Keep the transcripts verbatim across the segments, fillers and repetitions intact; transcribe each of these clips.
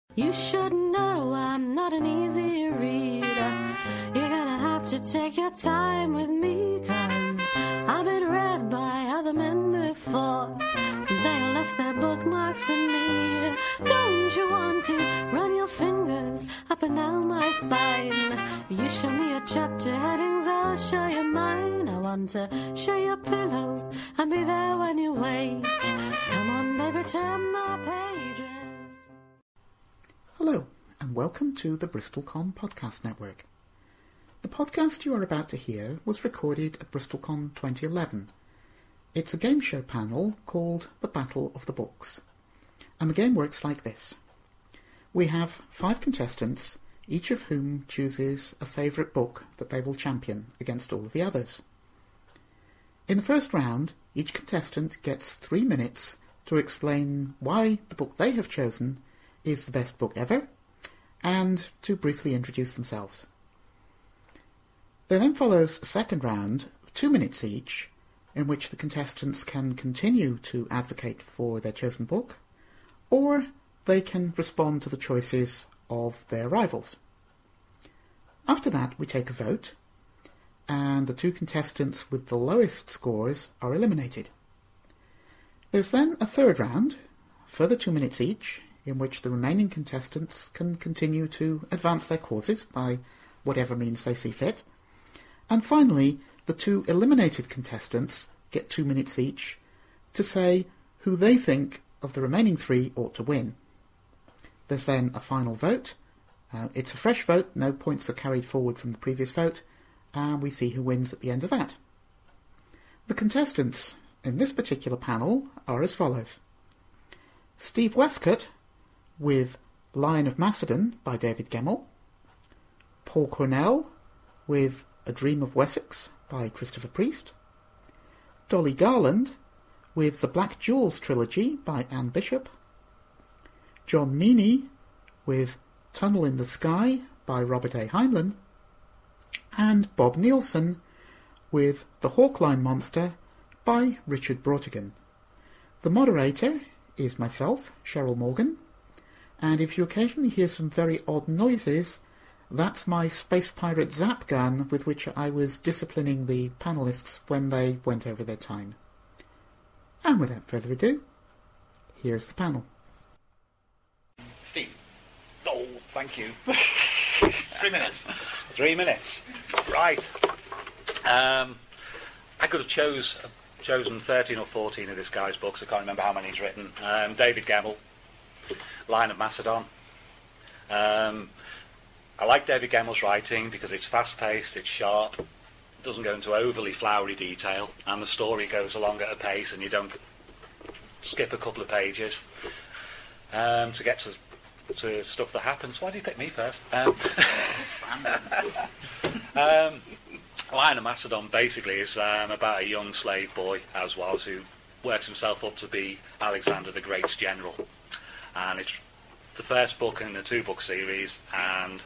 You should know I'm not an easy reader. You're gonna have to take your time with me, 'cause I've been read by other men before. They left their bookmarks in me. Don't you want to run your fingers up and down my spine? You show me your chapter headings, I'll show you mine. I want to show you a pillow and be there when you wake. Come on, baby, turn my pages. Hello, and welcome to the BristolCon Podcast Network. The podcast you are about to hear was recorded at BristolCon twenty eleven. It's a game show panel called The Battle of the Books. And the game works like this. We have five contestants, each of whom chooses a favourite book that they will champion against all of the others. In the first round, each contestant gets three minutes to explain why the book they have chosen is the best book ever, and to briefly introduce themselves. There then follows a second round of two minutes each, in which the contestants can continue to advocate for their chosen book, or they can respond to the choices of their rivals. After that, we take a vote, and the two contestants with the lowest scores are eliminated. There's then a third round, further two minutes each, in which the remaining contestants can continue to advance their causes by whatever means they see fit. And finally, the two eliminated contestants get two minutes each to say who they think of the remaining three ought to win. There's then a final vote. Uh, it's a fresh vote, no points are carried forward from the previous vote, and we see who wins at the end of that. The contestants in this particular panel are as follows. Steve Westcott with Lion of Macedon by David Gemmell, Paul Cornell with A Dream of Wessex by Christopher Priest, Dolly Garland with the Black Jewels trilogy by Anne Bishop, John Meaney with Tunnel in the Sky by Robert A. Heinlein, and Bob Nielsen with The Hawkline Monster by Richard Brautigan. The moderator is myself, Cheryl Morgan, and if you occasionally hear some very odd noises, that's my space pirate zap gun with which I was disciplining the panellists when they went over their time. And without further ado, here's the panel. Steve. Oh, thank you. Three minutes. Three minutes. Right. Um, I could have chose, chosen thirteen or fourteen of this guy's books. I can't remember how many he's written. Um, David Gemmell, Lion of Macedon. Um... I like David Gemmell's writing because it's fast-paced, it's sharp, it doesn't go into overly flowery detail, and the story goes along at a pace and you don't skip a couple of pages um, to get to, to stuff that happens. Why do you pick me first? Um, um, Lion of Macedon basically is um, about a young slave boy, as was, who works himself up to be Alexander the Great's general. And it's the first book in a two-book series, and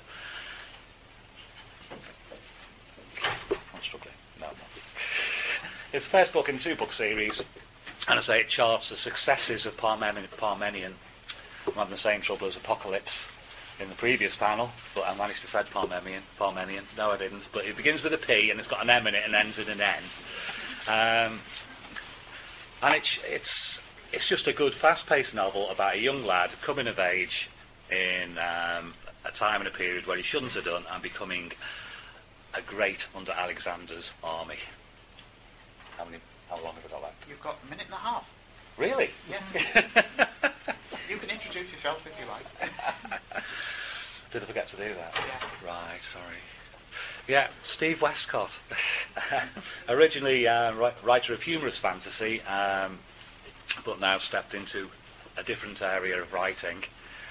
I'm struggling. No, no. It's the first book in a two-book series, and I say it charts the successes of Parmen- Parmenion. I'm having the same trouble as Apocalypse in the previous panel, but I managed to say Parmenion. Parmenion. No, I didn't. But it begins with a P, and it's got an M in it, and ends in an N. Um, and it's it's it's just a good, fast-paced novel about a young lad coming of age in um, a time and a period where he shouldn't have done, and becoming a great under Alexander's army. How many? How long have I got left? You've got a minute and a half. Really? Yeah. You can introduce yourself if you like. Did I forget to do that? Yeah. Right, sorry. Yeah, Steve Westcott. Originally uh, writer of humorous fantasy, um, but now stepped into a different area of writing.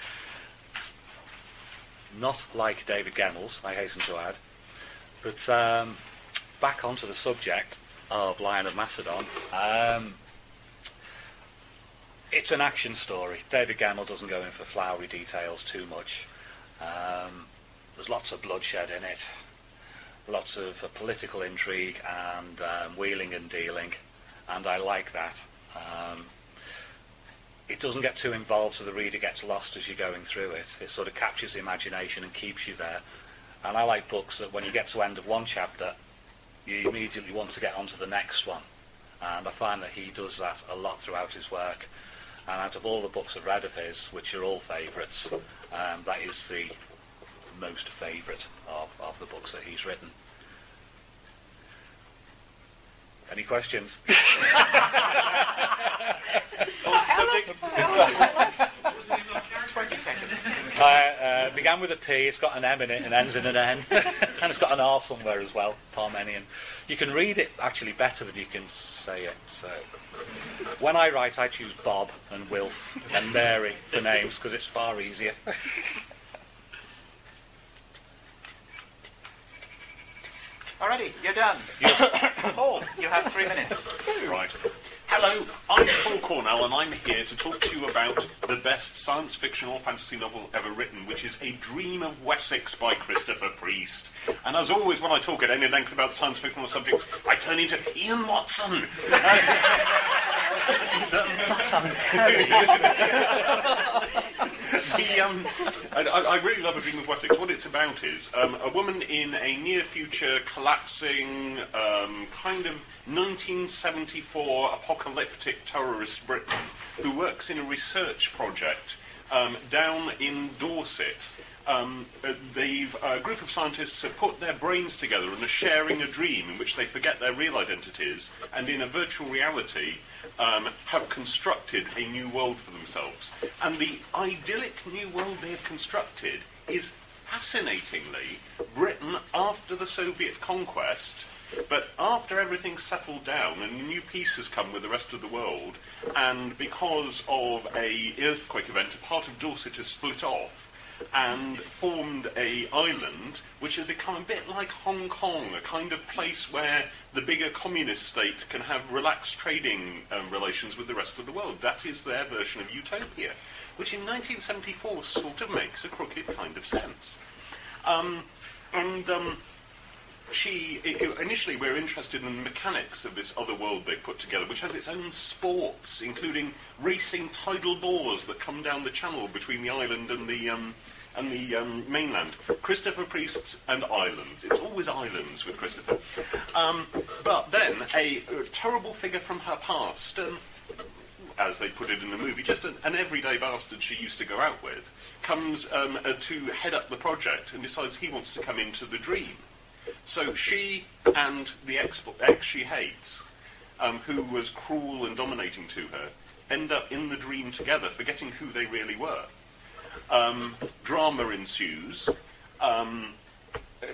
Not like David Gemmell's, I hasten to add. But um, back onto the subject of Lion of Macedon. Um, it's an action story. David Gemmell doesn't go in for flowery details too much. Um, there's lots of bloodshed in it, lots of uh, political intrigue and um, wheeling and dealing, and I like that. Um, it doesn't get too involved so the reader gets lost as you're going through it. It sort of captures the imagination and keeps you there. And I like books that when you get to the end of one chapter, you immediately want to get on to the next one. And I find that he does that a lot throughout his work. And out of all the books I've read of his, which are all favourites, um, that is the most favourite of, of the books that he's written. Any questions? Subject. twenty seconds. Uh, uh, began with a P, it's got an M in it and ends in an N. And it's got an R somewhere as well, Parmenion. You can read it actually better than you can say it. So when I write, I choose Bob and Wilf and Mary for names because it's far easier. Alrighty, you're done. Paul, you have three minutes. Right. Hello, I'm Paul Cornell, and I'm here to talk to you about the best science fiction or fantasy novel ever written, which is A Dream of Wessex by Christopher Priest. And as always, when I talk at any length about science fictional subjects, I turn into Ian Watson. That's uncanny. the, um, I, I really love A Dream of Wessex. What it's about is um, a woman in a near-future collapsing um, kind of nineteen seventy-four apocalyptic terrorist Britain who works in a research project um, down in Dorset. Um, uh, they've, a group of scientists have put their brains together and are sharing a dream in which they forget their real identities and in a virtual reality um, have constructed a new world for themselves. And the idyllic new world they have constructed is fascinatingly Britain after the Soviet conquest, but after everything's settled down and new peace has come with the rest of the world, and because of a earthquake event, a part of Dorset has split off and formed a island which has become a bit like Hong Kong, a kind of place where the bigger communist state can have relaxed trading um, relations with the rest of the world. That is their version of utopia, which in nineteen seventy-four sort of makes a crooked kind of sense. Um, and um, she, I- initially we're interested in the mechanics of this other world they've put together, which has its own sports, including racing tidal bores that come down the channel between the island and the um, and the um, mainland. Christopher Priest and islands. It's always islands with Christopher. Um, but then a, a terrible figure from her past, um, as they put it in the movie, just an, an everyday bastard she used to go out with, comes um, uh, to head up the project and decides he wants to come into the dream. So she and the ex, ex she hates, um, who was cruel and dominating to her, end up in the dream together, forgetting who they really were. Um, drama ensues. Um, uh,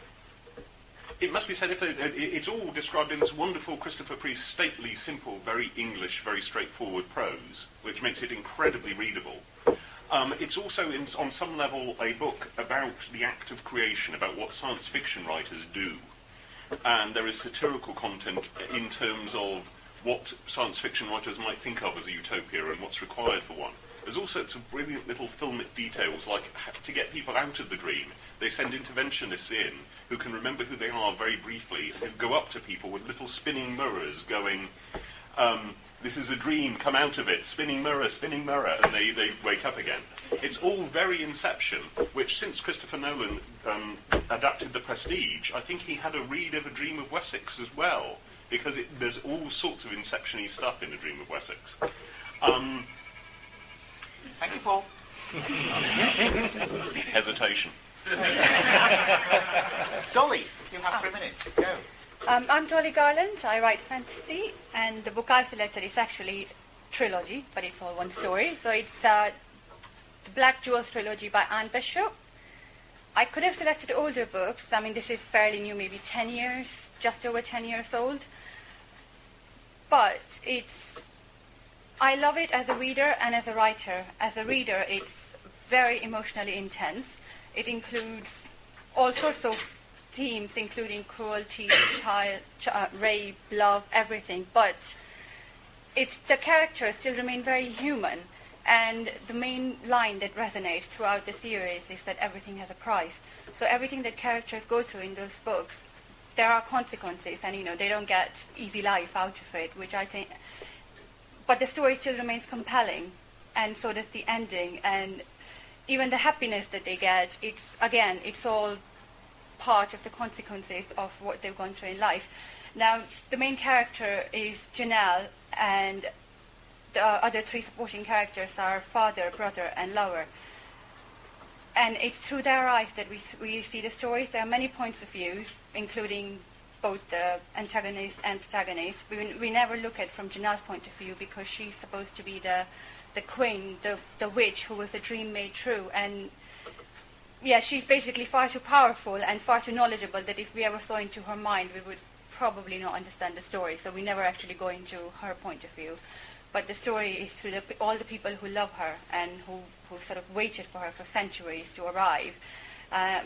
it must be said, if they, uh, it's all described in this wonderful Christopher Priest, stately, simple, very English, very straightforward prose, which makes it incredibly readable. Um, it's also, in, on some level, a book about the act of creation, about what science fiction writers do. And there is satirical content in terms of what science fiction writers might think of as a utopia and what's required for one. There's all sorts of brilliant little filmic details, like to get people out of the dream, they send interventionists in who can remember who they are very briefly, who go up to people with little spinning mirrors going, um, this is a dream, come out of it, spinning mirror, spinning mirror, and they, they wake up again. It's all very Inception, which since Christopher Nolan um, adapted The Prestige, I think he had a read of A Dream of Wessex as well, because it, there's all sorts of Inception-y stuff in A Dream of Wessex. Um, Thank you, Paul. hesitation. Dolly, you have three minutes. Go. Um, I'm Dolly Garland. I write fantasy, and the book I've selected is actually trilogy, but it's all one story. So it's uh, the Black Jewels trilogy by Anne Bishop. I could have selected older books. I mean, this is fairly new, maybe ten years, just over ten years old. But it's, I love it as a reader and as a writer. As a reader, it's very emotionally intense. It includes all sorts of themes, including cruelty, child, ch- uh, rape, love, everything. But it's the characters still remain very human. And the main line that resonates throughout the series is that everything has a price. So everything that characters go through in those books, there are consequences, and you know they don't get easy life out of it, which I think. But the story still remains compelling, and so does the ending. And even the happiness that they get, it's again, it's all part of the consequences of what they've gone through in life. Now, the main character is Janelle, and the other three supporting characters are father, brother, and lover. And it's through their eyes that we we see the stories. There are many points of view, including both the antagonist and protagonist. We, we never look at from Janelle's point of view because she's supposed to be the the queen, the the witch who was a dream made true. And yeah, she's basically far too powerful and far too knowledgeable that if we ever saw into her mind, we would probably not understand the story. So we never actually go into her point of view. But the story is through the, all the people who love her and who, who sort of waited for her for centuries to arrive. Um,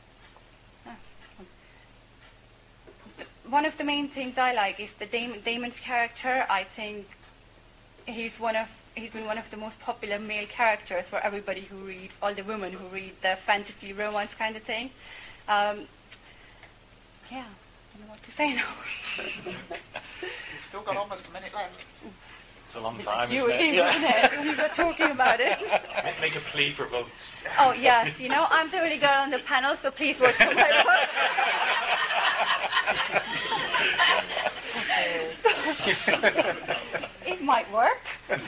one of the main things I like is the Damon, Damon's character. I think he's one of he's been one of the most popular male characters for everybody who reads, all the women who read the fantasy romance kind of thing. Um, yeah, I don't know what to say now. You've still got almost a minute left. It's a long time, you, isn't it? you, yeah. You were talking about it. Make a plea for votes. Oh, yes. You know, I'm the only girl on the panel, so please vote for my vote. It might work.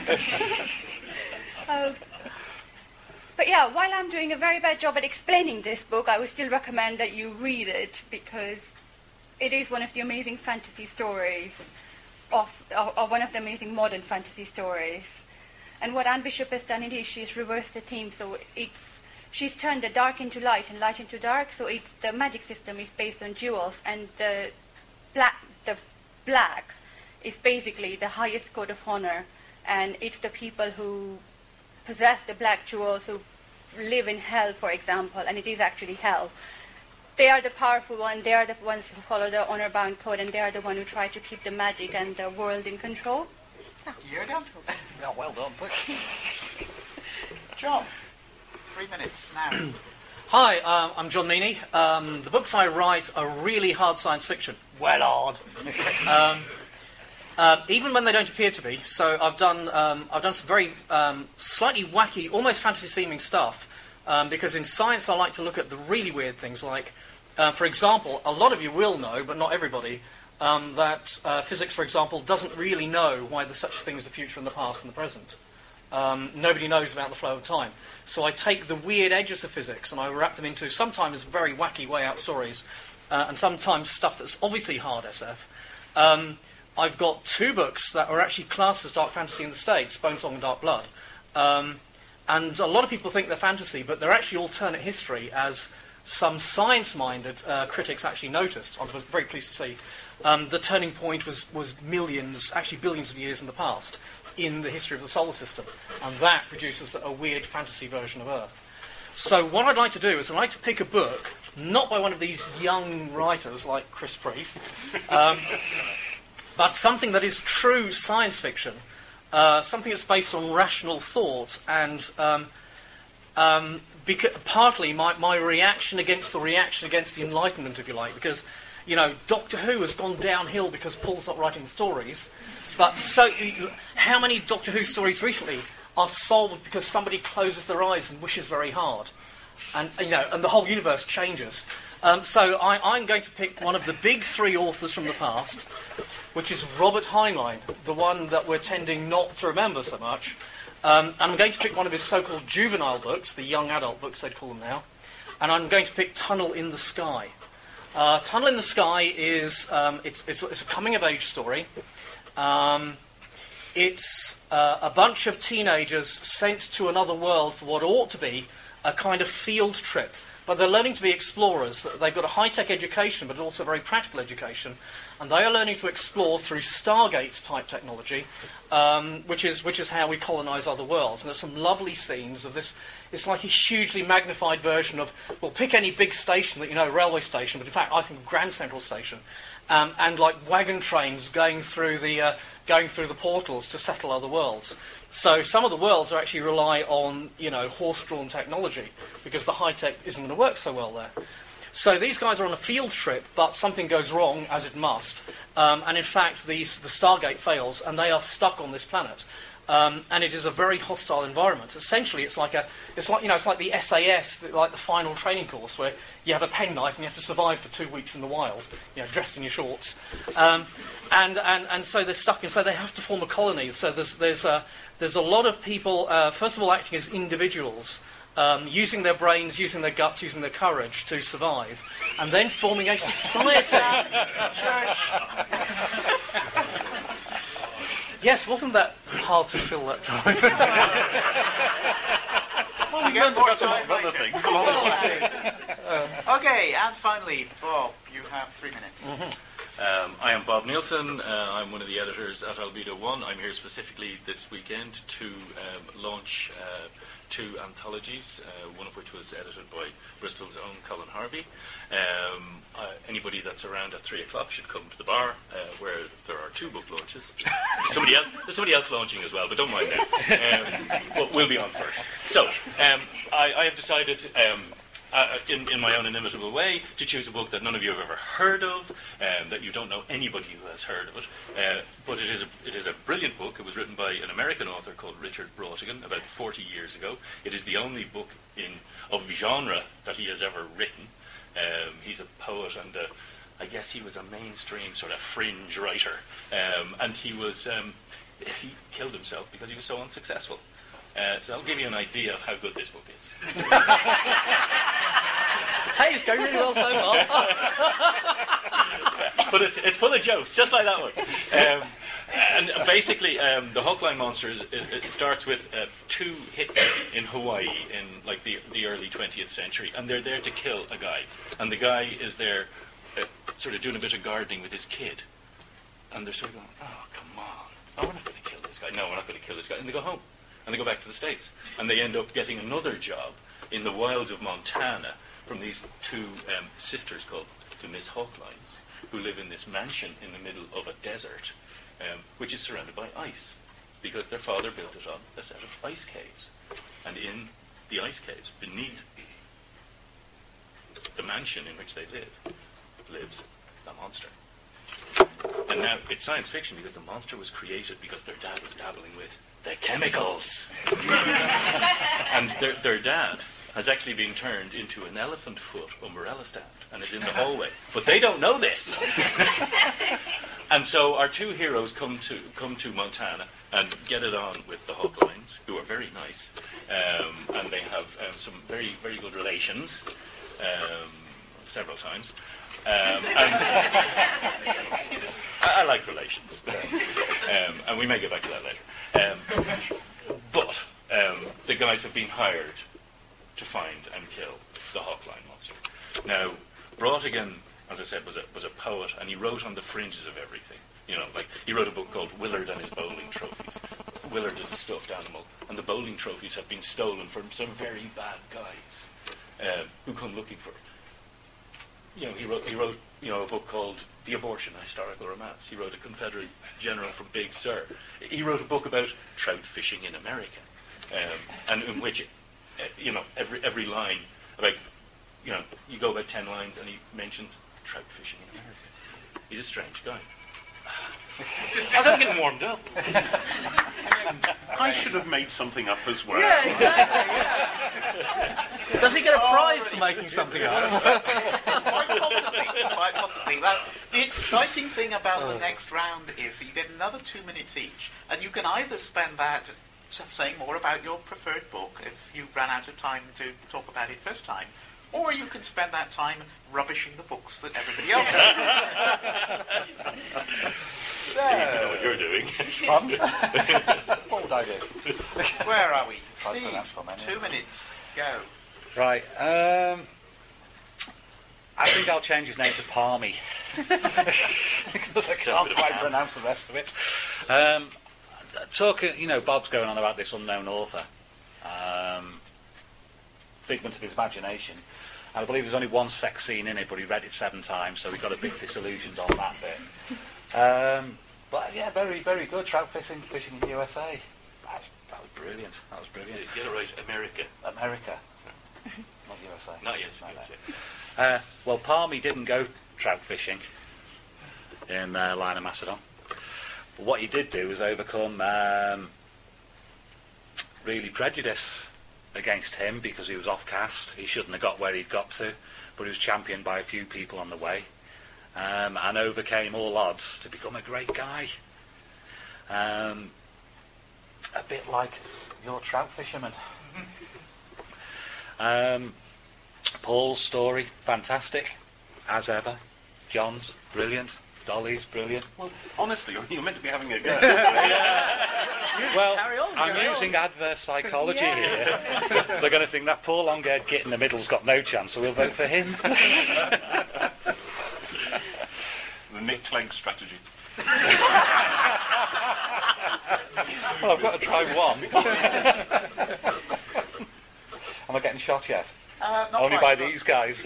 uh, but yeah, while I'm doing a very bad job at explaining this book, I would still recommend that you read it because it is one of the amazing fantasy stories Of, of, of one of the amazing modern fantasy stories. And what Anne Bishop has done it is she's reversed the theme, so it's she's turned the dark into light and light into dark, so it's the magic system is based on jewels, and the black the black is basically the highest code of honor, and it's the people who possess the black jewels who live in hell, for example, and it is actually hell. They are the powerful ones, they are the ones who follow the honor-bound code, and they are the ones who try to keep the magic and the world in control. You're done. Yeah, well done. John, three minutes now. Hi, um, I'm John Meaney. Um, the books I write are really hard science fiction. Well, hard. um, uh, even when they don't appear to be. So I've done um, I've done some very um, slightly wacky, almost fantasy-seeming stuff. Um, because in science I like to look at the really weird things like, uh, for example, a lot of you will know, but not everybody, um, that uh, physics, for example, doesn't really know why there's such a thing as the future and the past and the present. Um, nobody knows about the flow of time. So I take the weird edges of physics and I wrap them into sometimes very wacky way-out stories, uh, and sometimes stuff that's obviously hard S F. Um, I've got two books that are actually classed as dark fantasy in the States, Bone Song and Dark Blood. Um, And a lot of people think they're fantasy, but they're actually alternate history, as some science-minded uh, critics actually noticed. I was very pleased to see. Um, the turning point was, was millions, actually billions of years in the past, in the history of the solar system. And that produces a weird fantasy version of Earth. So what I'd like to do is I'd like to pick a book, not by one of these young writers like Chris Priest, um, but something that is true science fiction. Uh, something that's based on rational thought, and um, um, beca- partly my, my reaction against the reaction against the Enlightenment, if you like, because, you know, Doctor Who has gone downhill because Paul's not writing the stories, but so how many Doctor Who stories recently are solved because somebody closes their eyes and wishes very hard, and you know, and the whole universe changes. Um, so I, I'm going to pick one of the big three authors from the past, which is Robert Heinlein, the one that we're tending not to remember so much. Um, and I'm going to pick one of his so-called juvenile books, the young adult books they'd call them now, and I'm going to pick Tunnel in the Sky. Uh, Tunnel in the Sky is um, it's, it's, it's a coming-of-age story. Um, it's uh, a bunch of teenagers sent to another world for what ought to be a kind of field trip. But they're learning to be explorers. They've got a high-tech education, but also a very practical education. And they are learning to explore through Stargate-type technology, um, which is which is how we colonize other worlds. And there's some lovely scenes of this. It's like a hugely magnified version of, well, pick any big station that you know, railway station, but in fact, I think Grand Central Station, um, and like wagon trains going through the uh, going through the portals to settle other worlds. So some of the worlds are actually rely on, you know, horse-drawn technology because the high-tech isn't going to work so well there. So these guys are on a field trip, but something goes wrong, as it must. Um, and in fact, these, the Stargate fails, and they are stuck on this planet. Um, and it is a very hostile environment. Essentially, it's like a, it's like you know, it's like the S A S, the, like the final training course, where you have a penknife and you have to survive for two weeks in the wild, you know, dressed in your shorts, um, and, and and so they're stuck, and so they have to form a colony. So there's there's a there's a lot of people, uh, first of all, acting as individuals, um, using their brains, using their guts, using their courage to survive, and then forming a society. Yes, wasn't that hard to fill that time? Well, we get more time Other later. things along the way. Okay, and finally, Bob, you have three minutes. Um, I am Bob Nielsen. Uh, I'm one of the editors at Albedo One. I'm here specifically this weekend to um, launch uh, two anthologies, uh, one of which was edited by Bristol's own Colin Harvey. Um, uh, anybody that's around at three o'clock should come to the bar, uh, where there are two book launches. There's somebody else, there's somebody else launching as well, but don't mind them. Um, but we'll be on first. So um, I, I have decided, um, uh, in, in my own inimitable way, to choose a book that none of you have ever heard of, um, that you don't know anybody who has heard of it. Uh, but it is a, it is a brilliant book. It was written by an American author called Richard Brautigan about forty years ago. It is the only book in of genre that he has ever written. Um, he's a poet, and uh, I guess he was a mainstream sort of fringe writer. Um, and he was um, he killed himself because he was so unsuccessful. Uh, so I'll give you an idea of how good this book is. Hey, it's going really well so far. But it's, it's full of jokes, just like that one. Um, and basically, um, the Hawkline Monsters, it, it starts with uh, two hitmen in Hawaii in like the, the early twentieth century, and they're there to kill a guy. And the guy is there uh, sort of doing a bit of gardening with his kid. And they're sort of going, oh, come on. Oh, we're not going to kill this guy. No, we're not going to kill this guy. And they go home. And they go back to the States. And they end up getting another job in the wilds of Montana from these two um, sisters called the Miss Hawklines, who live in this mansion in the middle of a desert, um, which is surrounded by ice, because their father built it on a set of ice caves. And in the ice caves, beneath the mansion in which they live, lives a monster. And now it's science fiction because the monster was created because their dad was dabbling with the chemicals. And their, their dad has actually been turned into an elephant foot umbrella stand and is in the hallway. But they don't know this. And so our two heroes come to come to Montana and get it on with the Hawklines, who are very nice. Um, and they have um, some very, very good relations, um, several times. Um, and I, I like relations. Um, and we may get back to that later. Um, but um, the guys have been hired to find and kill the Hawkline monster. Now, Brautigan, as I said, was a, was a poet, and he wrote on the fringes of everything. You know, like, he wrote a book called Willard and His Bowling Trophies. Willard is a stuffed animal, and the bowling trophies have been stolen from some very bad guys um, who come looking for it. You know, he wrote, he wrote, you know, a book called The Abortion, a historical romance. He wrote a Confederate general from Big Sur. He wrote a book about trout fishing in America, um, and in which, uh, you know, every every line, about, you know, you go about ten lines, and he mentions trout fishing in America. He's a strange guy. As I'm getting warmed up. I should have made something up as well. Yeah, exactly. Yeah. Does he get a prize for making something up? Quite possibly. Quite possibly. Well, the exciting thing about the next round is that you get another two minutes each, and you can either spend that just saying more about your preferred book if you ran out of time to talk about it first time, or you can spend that time rubbishing the books that everybody else has. Steve, you know what you're doing. What would I do? Where are we? I'll Steve, put that for a minute. two minutes. Go. Right. Um, I think I'll change his name to Palmy. Because I can't quite pronounce the rest of it. Um, talking, you know, Bob's going on about this unknown author. Um, figment of his imagination. I believe there's only one sex scene in it, but he read it seven times, so he got a bit disillusioned on that bit. Um, but yeah, very, very good. Trout fishing, fishing in the U S A. That was, that was brilliant. That was brilliant. Get it right, America. America, not U S A. Not yet. Not U S A. Uh, well, Palmy didn't go trout fishing in uh, Line of Macedon. But what he did do was overcome um, really prejudice against him because he was off-cast. He shouldn't have got where he'd got to, but he was championed by a few people on the way, um, and overcame all odds to become a great guy. Um, a bit like your trout fisherman. um, Paul's story, fantastic, as ever. John's, brilliant. Dolly's, brilliant. Well, honestly, you're meant to be having a go. Well, Carry on, I'm carry using on. adverse psychology Yeah. here. They're going to think that poor long-haired git in the middle's got no chance, so we'll vote for him. The Nick Clegg strategy. Well, I've got to try one. Am I getting shot yet? Uh, not Only quite, by but- these guys.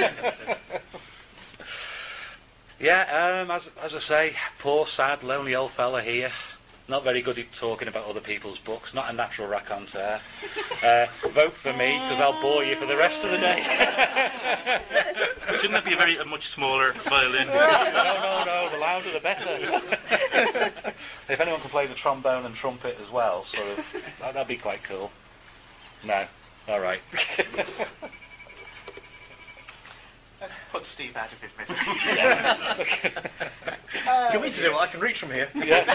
Yeah, um, as, as I say, poor, sad, lonely old fella here. Not very good at talking about other people's books. Not a natural raconteur. Uh, vote for me, because I'll bore you for the rest of the day. Shouldn't that be a very a much smaller violin? No, no, no, the louder the better. If anyone can play the trombone and trumpet as well, sort of, that, that'd be quite cool. No, all right. Let's put Steve out of his misery. Do you want me to do it? I can reach from here.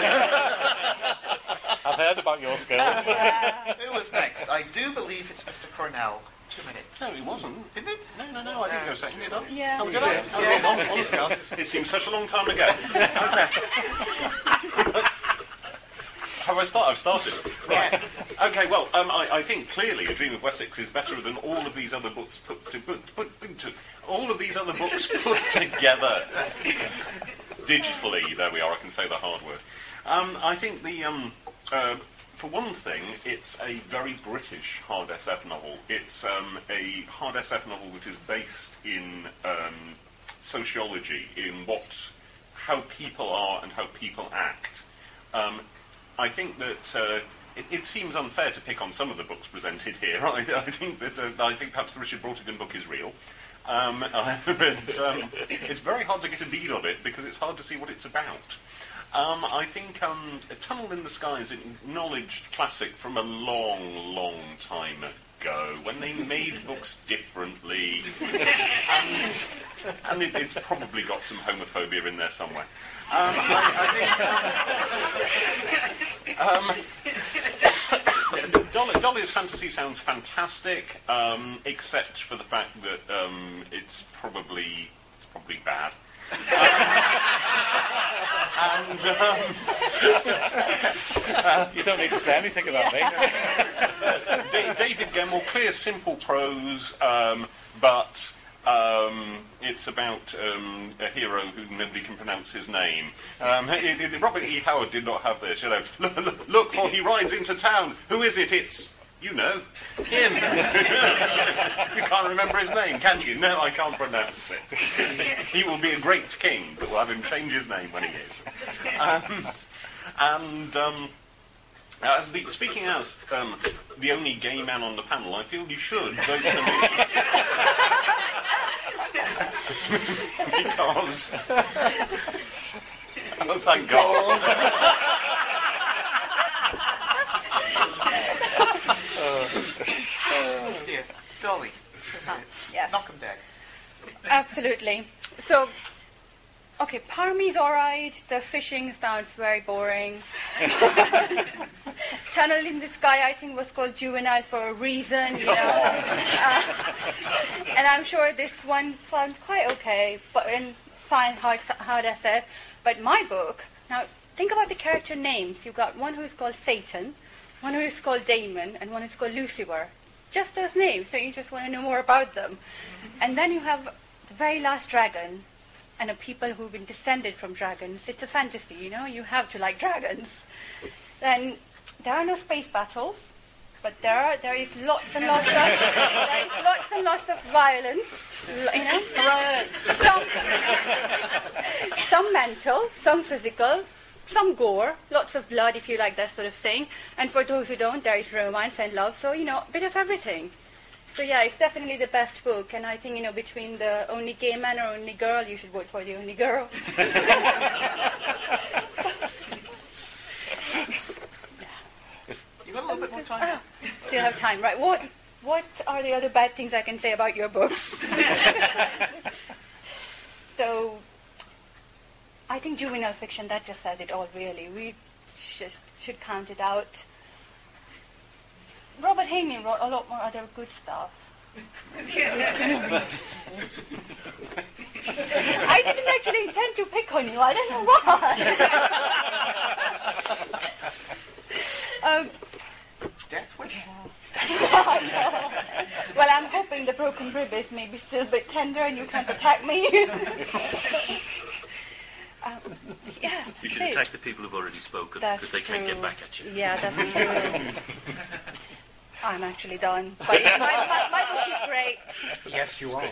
I've heard about your skills. Who was next? I do believe it's Mister Cornell. Two minutes. No, he wasn't. Did it? No, no, no, I didn't go second, did I? Yeah. Oh, did I? Yeah. It seems such a long time ago. Have I started? I've started. Right. Okay, well, um, I, I think clearly A Dream of Wessex is better than all of these other books put, to, put, put, put to, all of these other books put together digitally. There we are. I can say the hard word. Um, I think the um, uh, for one thing, it's a very British hard S F novel. It's um, a hard S F novel which is based in um, sociology, in what how people are and how people act. Um, I think that uh, it, it seems unfair to pick on some of the books presented here. I, I think that uh, I think perhaps the Richard Brautigan book is real, um, but um, it's very hard to get a bead on it because it's hard to see what it's about. Um, I think um, A Tunnel in the Sky is an acknowledged classic from a long, long time ago, when they made books differently, and, and it, it's probably got some homophobia in there somewhere. Um, I, I think um, um, Dolly, Dolly's fantasy sounds fantastic, um, except for the fact that um, it's probably it's probably bad. Um, and um, uh, you don't need to say anything about me. D- David Gemmell, clear, simple prose, um, but um, it's about um, a hero who nobody can pronounce his name. Um, it, it, Robert E. Howard did not have this. You know, look, look, look, for he rides into town. Who is it? It's you know him. You can't remember his name, can you? No, I can't pronounce it. He will be a great king, but we'll have him change his name when he is. Um, and. Um, As the, speaking as um, the only gay man on the panel, I feel you should vote for me. Because... Oh, thank God. Oh dear. Dolly. Yes. Knock 'em dead. Absolutely. So, okay, Parmi's alright, the fishing sounds very boring. Tunnel in the Sky, I think, was called Juvenile for a reason, you know. Uh, and I'm sure this one sounds quite okay, but in fine hard, hard S F. But my book, now think about the character names. You've got one who's called Satan, one who is called Damon, and one who's called Lucifer. Just those names, so you just want to know more about them. And then you have the very last dragon, and a people who've been descended from dragons. It's a fantasy, you know, you have to like dragons. Then there are no space battles, but there are there is lots and lots of there is lots and lots of violence, you know. Some some mental, some physical, some gore, lots of blood if you like that sort of thing. And for those who don't, there is romance and love, so you know, a bit of everything. So yeah, it's definitely the best book, and I think, you know, between the only gay man or only girl, you should vote for the only girl. You got a little bit more time? still have time. Right, what what are the other bad things I can say about your books? So, I think juvenile fiction, that just says it all, really. We just should count it out. Robert Heinlein wrote a lot more other good stuff. I didn't actually intend to pick on you. I don't know why. um, Death Wish? Well, I'm hoping the broken rib is maybe still a bit tender and you can't attack me. um, yeah, You should see. attack the people who've already spoken That's because they can't true. get back at you. Yeah, that's true. I'm actually done. But my, my, my book is great. Yes, you are.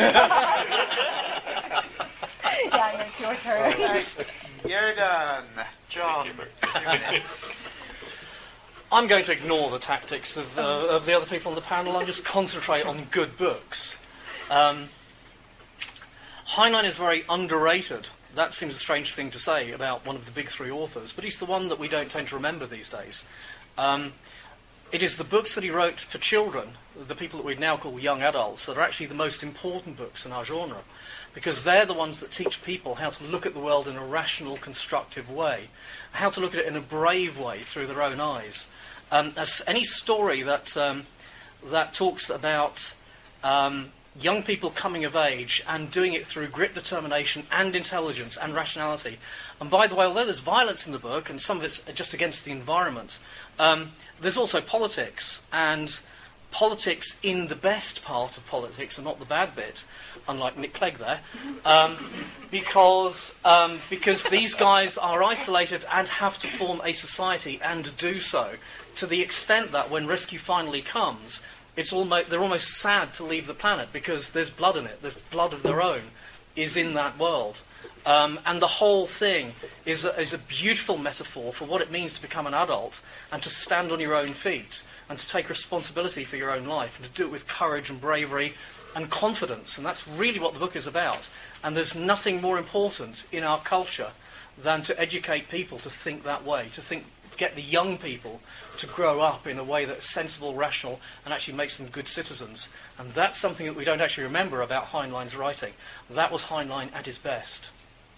Yeah, I know, it's your turn. Okay, you're done. John, two minutes. I'm going to ignore the tactics of, uh, of the other people on the panel and just concentrate on good books. Um, Heinlein is very underrated. That seems a strange thing to say about one of the big three authors, but he's the one that we don't tend to remember these days. Um, it is the books that he wrote for children, the people that we'd now call young adults, that are actually the most important books in our genre, because they're the ones that teach people how to look at the world in a rational, constructive way, how to look at it in a brave way through their own eyes. Um, as any story that um, that talks about um, young people coming of age and doing it through grit, determination, and intelligence and rationality. And by the way, although there's violence in the book and some of it's just against the environment, um, there's also politics, and politics in the best part of politics and not the bad bit, unlike Nick Clegg there, um, because um, because these guys are isolated and have to form a society and do so to the extent that when rescue finally comes, it's almost they're almost sad to leave the planet because there's blood in it. There's blood of their own is in that world. Um, and the whole thing is a, is a beautiful metaphor for what it means to become an adult and to stand on your own feet and to take responsibility for your own life and to do it with courage and bravery and confidence. And that's really what the book is about. And there's nothing more important in our culture than to educate people to think that way, to think, get the young people to grow up in a way that's sensible, rational, and actually makes them good citizens. And that's something that we don't actually remember about Heinlein's writing. That was Heinlein at his best.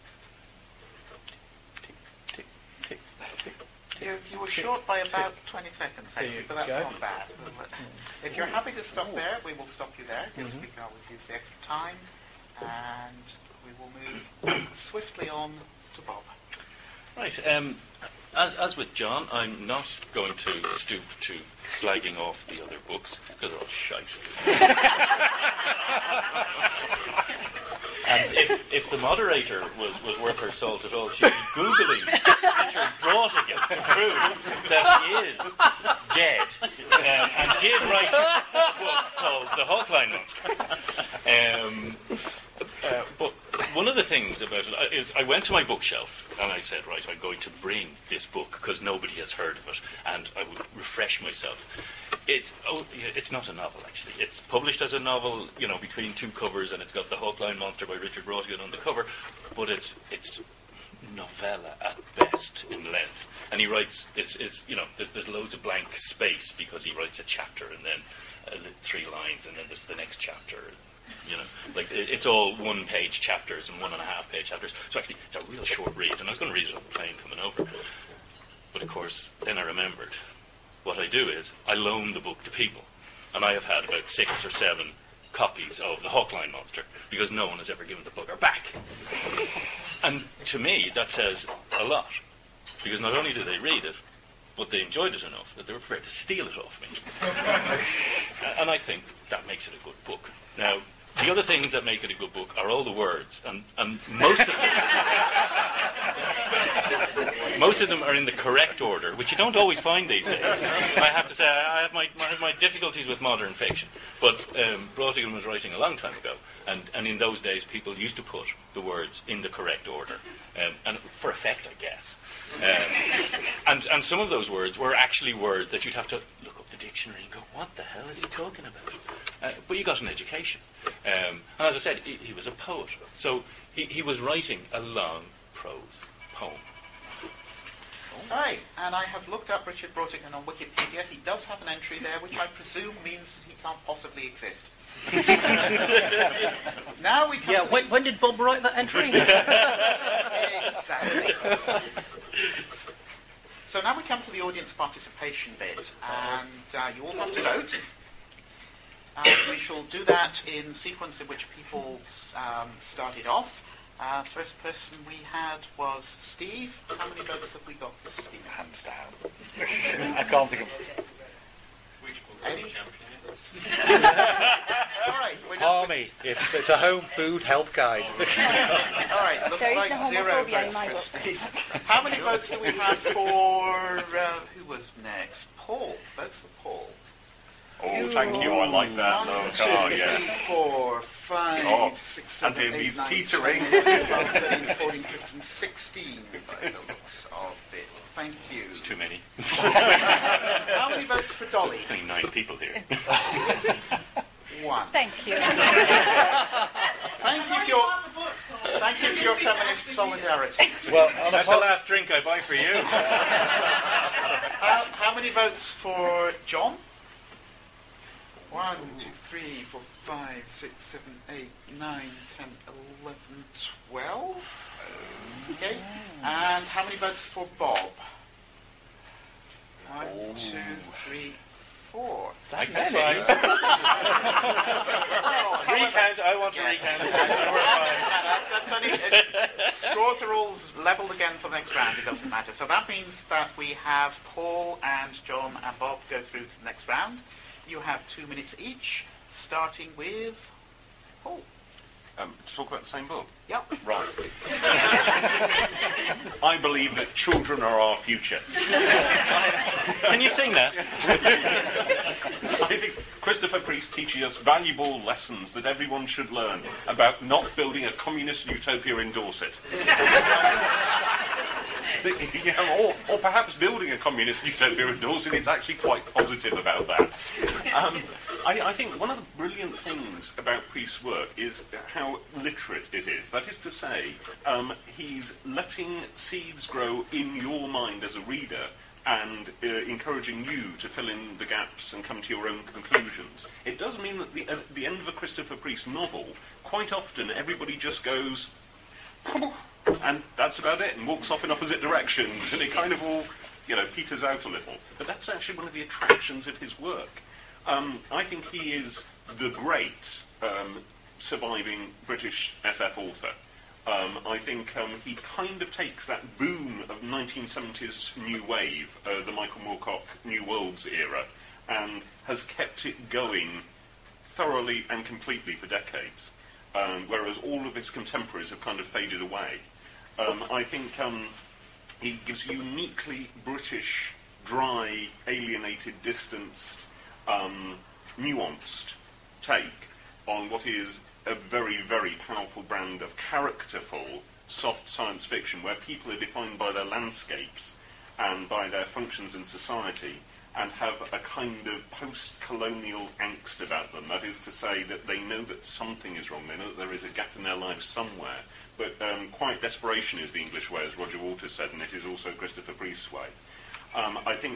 You, you were short by about twenty seconds, actually, but that's go. not bad. If you're happy to stop there, we will stop you there, because we can always use the extra time, and we will move swiftly on to Bob. Right. Um, as, as with John, I'm not going to stoop to slagging off the other books, because they're all shite. And if, if the moderator was, was worth her salt at all, she'd be Googling Richard Brautigan to prove that he is dead um, and did write a book called The Hawkline Monster. Um, uh, but one of the things about it is I went to my bookshelf and I said, right, I'm going to bring this book because nobody has heard of it and I would refresh myself. It's oh, it's not a novel, actually. It's published as a novel, you know, between two covers, and it's got The Hawkline Monster by Richard Brautigan on the cover, but it's it's novella at best in length. And he writes, it's, it's you know, there's, there's loads of blank space because he writes a chapter and then uh, three lines, and then there's the next chapter. You know, like it, it's all one-page chapters and one and a half page chapters. So actually, it's a real short read, and I was going to read it on the plane coming over. But of course, then I remembered. What I do is, I loan the book to people. And I have had about six or seven copies of The Hawkline Monster, because no one has ever given the bugger back. And to me, that says a lot. Because not only did they read it, but they enjoyed it enough that they were prepared to steal it off me. And I think that makes it a good book. Now, the other things that make it a good book are all the words, and, and most of them most of them are in the correct order, which you don't always find these days. I have to say, I have my, my, my difficulties with modern fiction, but um, Brautigan was writing a long time ago, and, and in those days people used to put the words in the correct order, um, and for effect, I guess. Um, and, and some of those words were actually words that you'd have to look up the dictionary and go, what the hell is he talking about? Uh, but you got an education. Um, and as I said, he, he was a poet. So he, he was writing a long prose poem. Right, and I have looked up Richard Broughton on Wikipedia. He does have an entry there, which I presume means he can't possibly exist. Now we come Yeah, to when, the... when did Bob write that entry? Exactly. So now we come to the audience participation bit, and uh, you all have to vote. And we shall do that in the sequence in which people um, started off. Uh, first person we had was Steve. How many votes have we got for Steve? Hands down. I can't think of... Which book Any? champion? All right, we're just... Army. It's, it's a home food help guide. All right, looks There is like no zero homophobia in votes my for book. Steve. How many votes do we have for... Uh, who was next? Paul. Votes for Paul. Oh, thank you. I like that. One, Oh, two, oh three, yes. four, five, Oh, six, seven, and eight, he's nine, teetering. ten, twelve, thirteen, fourteen, fifteen, sixteen by the looks of it. Thank you. It's too many. How many votes for Dolly? There's only nine people here. One. Thank you. Thank you for your, thank you for your feminist solidarity. Well, on a That's the pos- last drink I buy for you. How, how many votes for John? One, two, three, four, five, six, seven, eight, nine, ten, eleven, twelve. Okay. And how many votes for Bob? One, two, three, four. That's Many. fine. Well, however- Recount. I want to Yeah. recount. That doesn't matter. That's, that's only, it, scores are all levelled again for the next round. It doesn't matter. So that means that we have Paul and John and Bob go through to the next round. You have two minutes each, starting with Paul. Um, to talk about the same book. Yep. Right. I believe that children are our future. Can you sing that? I think Christopher Priest teaches us valuable lessons that everyone should learn about not building a communist utopia in Dorset. You know, or, or perhaps building a communist utopia in Dorset. It's actually quite positive about that. Um, I, I think one of the brilliant things about Priest's work is how literate it is. That is to say, um, he's letting seeds grow in your mind as a reader and uh, encouraging you to fill in the gaps and come to your own conclusions. It does mean that the, at the end of a Christopher Priest novel, quite often everybody just goes, and that's about it, and walks off in opposite directions, and it kind of all, you know, peters out a little. But that's actually one of the attractions of his work. Um, I think he is the great um, surviving British S F author. Um, I think um, he kind of takes that boom of nineteen seventies New Wave, uh, the Michael Moorcock New Worlds era, and has kept it going thoroughly and completely for decades, um, whereas all of his contemporaries have kind of faded away. Um, I think um, he gives a uniquely British, dry, alienated, distanced, um, nuanced take on what is a very, very powerful brand of characterful, soft science fiction, where people are defined by their landscapes and by their functions in society, and have a kind of post-colonial angst about them. That is to say that they know that something is wrong, they know that there is a gap in their lives somewhere, but um, quiet desperation is the English way, as Roger Waters said, and it is also Christopher Priest's way. Um, I think...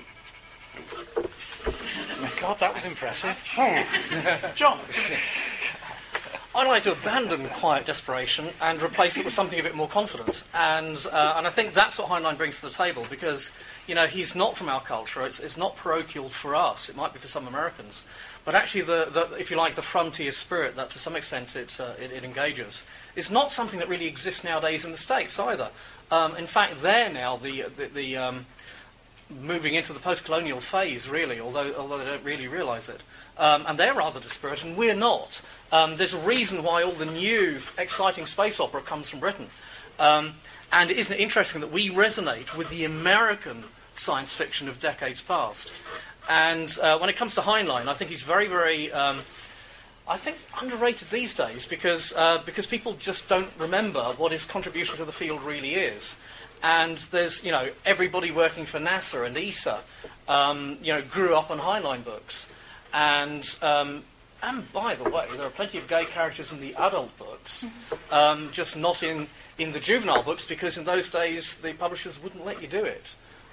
God, that was impressive. John. I'd like to abandon quiet desperation and replace it with something a bit more confident. And uh, and I think that's what Heinlein brings to the table, because, you know, he's not from our culture. It's, it's not parochial for us. It might be for some Americans. But actually, the, the if you like, the frontier spirit that to some extent it, uh, it, it engages is not something that really exists nowadays in the States either. Um, in fact, they're now the... the, the um, moving into the post-colonial phase, really, although although they don't really realise it. Um, and they're rather disparate, and we're not. Um, there's a reason why all the new, exciting space opera comes from Britain. Um, and isn't it interesting that we resonate with the American science fiction of decades past? And uh, when it comes to Heinlein, I think he's very, very... Um, I think underrated these days, because uh, because people just don't remember what his contribution to the field really is. And there's, you know, everybody working for NASA and E S A, um, you know, grew up on Heinlein books. And, um, and by the way, there are plenty of gay characters in the adult books, um, just not in, in the juvenile books, because in those days the publishers wouldn't let you do it.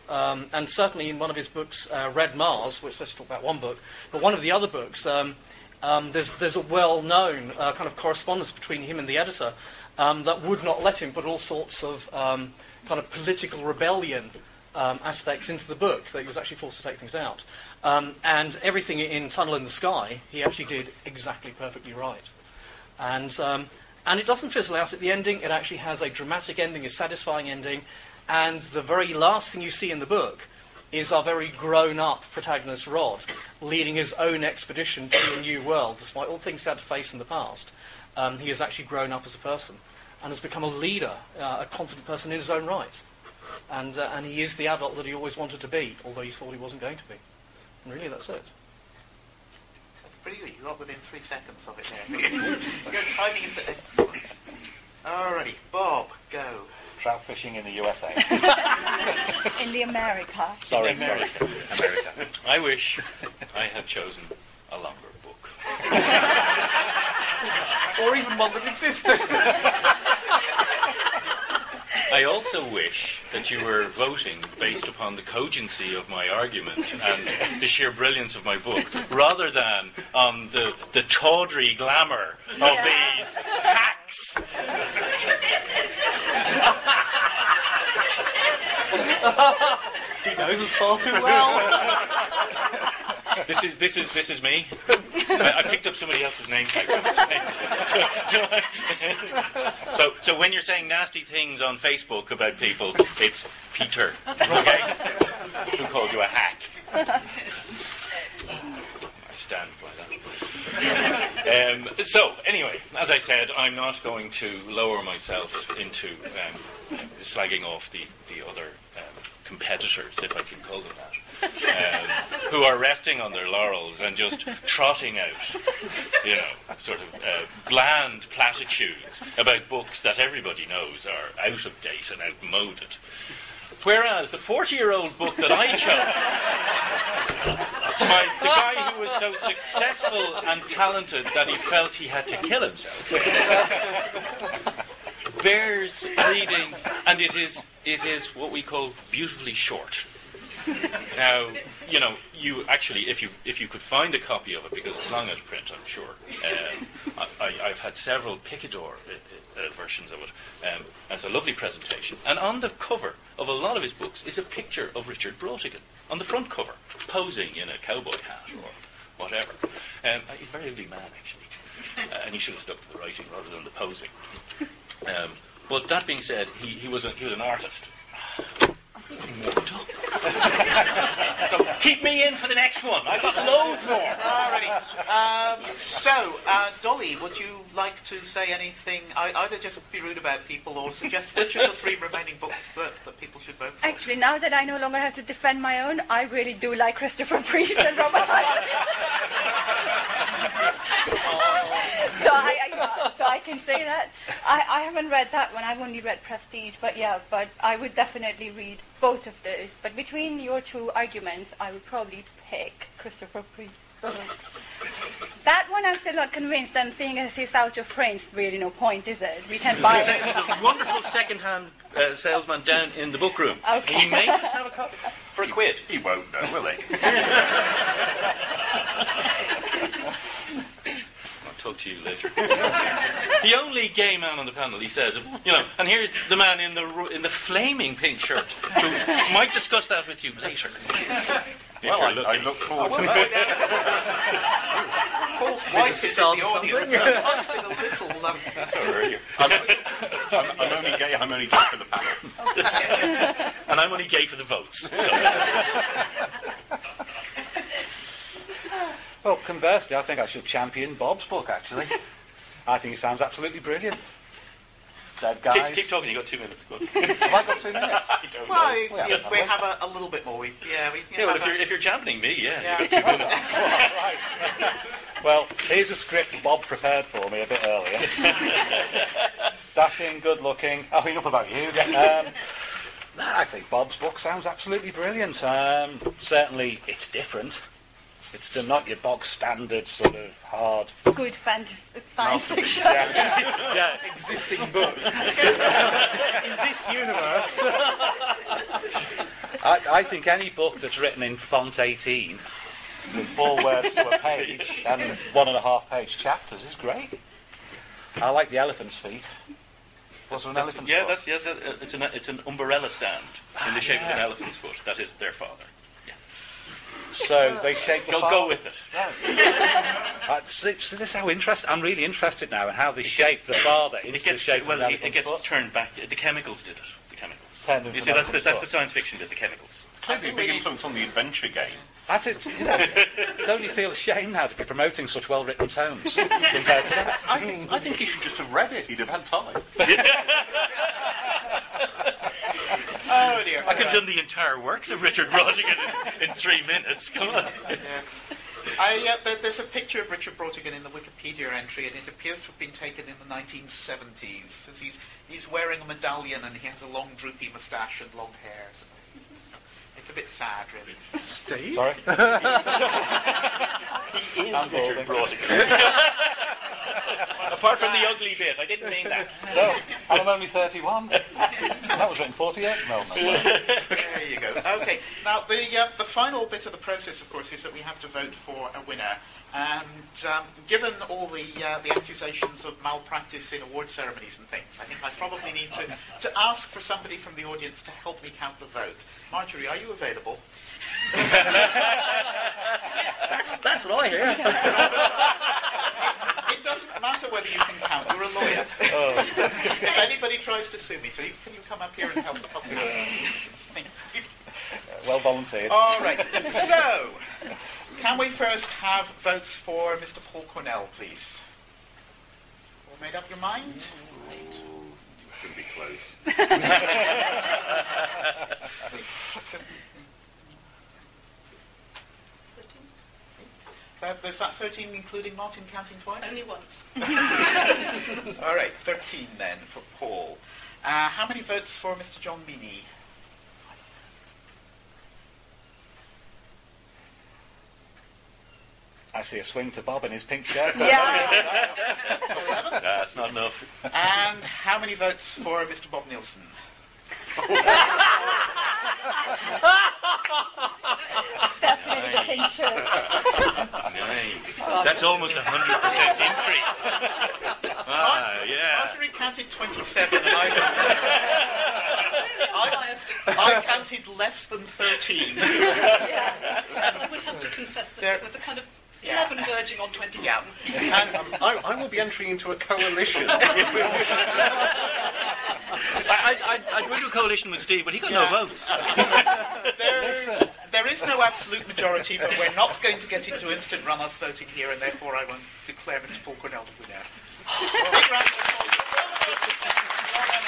Um, and certainly in one of his books, uh, Red Mars, we're supposed to talk about one book, but one of the other books, um, um, there's, there's a well-known uh, kind of correspondence between him and the editor um, that would not let him put all sorts of um, kind of political rebellion um, aspects into the book, that he was actually forced to take things out. Um, and everything in Tunnel in the Sky, he actually did exactly perfectly right. And, um, and it doesn't fizzle out at the ending. It actually has a dramatic ending, a satisfying ending. And the very last thing you see in the book is our very grown-up protagonist, Rod, leading his own expedition to a new world. Despite all things he had to face in the past, um, he has actually grown up as a person and has become a leader, uh, a confident person in his own right. And, uh, and he is the adult that he always wanted to be, although he thought he wasn't going to be. And really, that's it. That's pretty good. You got within three seconds of it there. Your timing is excellent. Alrighty, Bob, go. Trout fishing in the U S A. In the America. Sorry, In America. sorry. America. I wish I had chosen a longer book. Or even one that existed. I also wish that you were voting based upon the cogency of my argument and the sheer brilliance of my book, rather than on the, the tawdry glamour of Yeah. these hacks. He knows us far too well. This is this is this is me. I, I picked up somebody else's name tag. So, so, so, so when you're saying nasty things on Facebook about people, it's Peter, okay, who called you a hack. I stand by that. Um, so anyway, as I said, I'm not going to lower myself into um, slagging off the the other um, competitors, if I can call them that. Um, who are resting on their laurels and just trotting out, you know, sort of uh, bland platitudes about books that everybody knows are out of date and outmoded. Whereas the forty-year-old book that I chose, by the guy who was so successful and talented that he felt he had to kill himself, bears reading, and it is it is what we call beautifully short. Now, you know, you actually, if you if you could find a copy of it, because it's long out of print, I'm sure. Um, I, I, I've had several Picador uh, uh, versions of it. Um, it's a lovely presentation. And on the cover of a lot of his books is a picture of Richard Brautigan, on the front cover, posing in a cowboy hat or whatever. Um, he's a very ugly man, actually. Uh, and he should have stuck to the writing rather than the posing. Um, but that being said, he, he, was a, he was an artist. So keep me in for the next one. I've got loads more. Alrighty. Um, so, uh, Dolly, would you like to say anything? I, either just be rude about people or suggest which of the three remaining books that, that people should vote for? Actually, now that I no longer have to defend my own, I really do like Christopher Priest and Robert Howard. so, I, I, so I can say that. I, I haven't read that one. I've only read Prestige, but yeah, but I would definitely read both of those. But between your two arguments, I would probably pick Christopher Priest. That one I'm still not convinced, and seeing as he's out of print, really no point, is it? We can buy it. There's a wonderful second-hand uh, salesman down in the book room. Okay. He may just have a copy for a quid. He won't know, will he? I'll talk to you later. The only gay man on the panel, he says, you know, and here's the man in the ro- in the flaming pink shirt who might discuss that with you later. Well, I, I look forward to that. Paul's wife is in the audience. So it might have been a little... Um, That's all right. I'm, I'm, I'm only gay. I'm only gay for the panel. And I'm only gay for the votes. So. Well, conversely, I think I should champion Bob's book, actually. I think it sounds absolutely brilliant. Dead guys. Keep, keep talking, you've got two minutes. Go on. Have I got two minutes? I don't well, know. we, Well, we, yeah, we have have a, a little bit more. We, yeah, we, Yeah, well, have if you're, a- if you're championing me, yeah, Yeah. you've got two minutes. Right. Well, here's a script Bob prepared for me a bit earlier. Dashing, good-looking. Oh, enough about you. Um, I think Bob's book sounds absolutely brilliant. Um, certainly, it's different. It's the, not your bog standard sort of hard. Good fantasy science fiction. Yeah, yeah. Existing book. In this universe. I, I think any book that's written in font eighteen with four words to a page and one and a half page chapters is great. I like the elephant's feet. What's an elephant's yeah, foot? that's yes. uh, It's an it's an umbrella stand in the shape yeah. of an elephant's foot. That is their father. So they shape the Go father. go with it. Uh, so, so this is how interesting. I'm really interested now in how they shape the father into It gets the shape well. of an It, it elephant's gets foot. turned back. The chemicals did it. The chemicals. Turned into You see, an that's the elephant's that's the foot. science fiction did. The chemicals. Clearly a big influence on the adventure game. I think, you know, don't you feel ashamed now to be promoting such well-written tomes compared to that? I think I think he should just have read it. He'd have had time. Oh dear. I could have done the entire works of Richard Brautigan in, in three minutes. Come on. Yes. I, uh, there, there's a picture of Richard Brautigan in the Wikipedia entry, and it appears to have been taken in the nineteen seventies. As he's he's wearing a medallion, and he has a long, droopy moustache and long hair. So it's a bit sad, really. Steve? Sorry? He is Richard Brautigan. Apart from the ugly bit, I didn't mean that. No, and I'm only thirty-one. That was written forty-eight? No, no. There you go. Okay. Now, the uh, the final bit of the process, of course, is that we have to vote for a winner. And um, given all the uh, the accusations of malpractice in award ceremonies and things, I think I probably need to, to ask for somebody from the audience to help me count the vote. Marjorie, are you available? That's, that's what I hear. It doesn't matter whether you can count. You're a lawyer. Oh. If anybody tries to sue me, so you, can you come up here and help, help me? Thank you. Well volunteered. All right. So, can we first have votes for Mister Paul Cornell, please? All made up your mind? It's going to be close. That, is that thirteen including Martin counting twice? Only once. All right, thirteen then for Paul. Uh, how many votes for Mister John Meany? I see a swing to Bob in his pink shirt. Yeah. Eleven. That's not enough. And how many votes for Mister Bob Nielsen? Definitely the pink shirt. Nice. That's almost a hundred percent increase. Ah, yeah. Marjorie counted twenty-seven, and I, I, I counted less than thirteen. Yeah. I would have to confess that There- it was a kind of Yeah. eleven verging on twenty-seven. Yeah. And um, I, I will be entering into a coalition. I, I, I'd go into a coalition with Steve, but he got Yeah. no votes. There, there is no absolute majority, but we're not going to get into instant runoff voting here, and therefore I won't declare Mister Paul Cornell the winner. Big round of applause. Well done,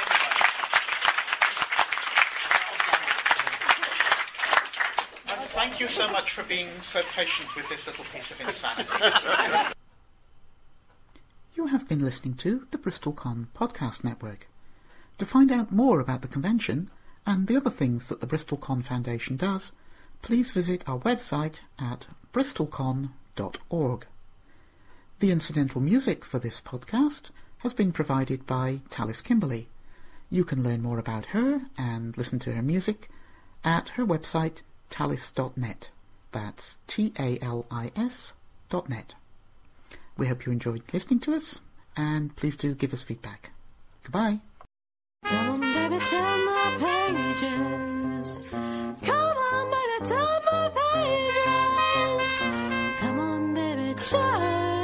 everybody. And thank you so much for being so patient with this little piece of insanity. You have been listening to the BristolCon Podcast Network. To find out more about the convention and the other things that the BristolCon Foundation does, please visit our website at bristol con dot org. The incidental music for this podcast has been provided by Talis Kimberley. You can learn more about her and listen to her music at her website talis dot net. That's T A L I S dot net. We hope you enjoyed listening to us, and please do give us feedback. Goodbye. Come on, baby, turn my pages. Come on, baby, turn my pages. Come on, baby,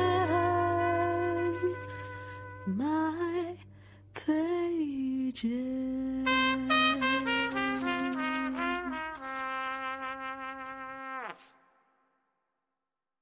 turn my pages.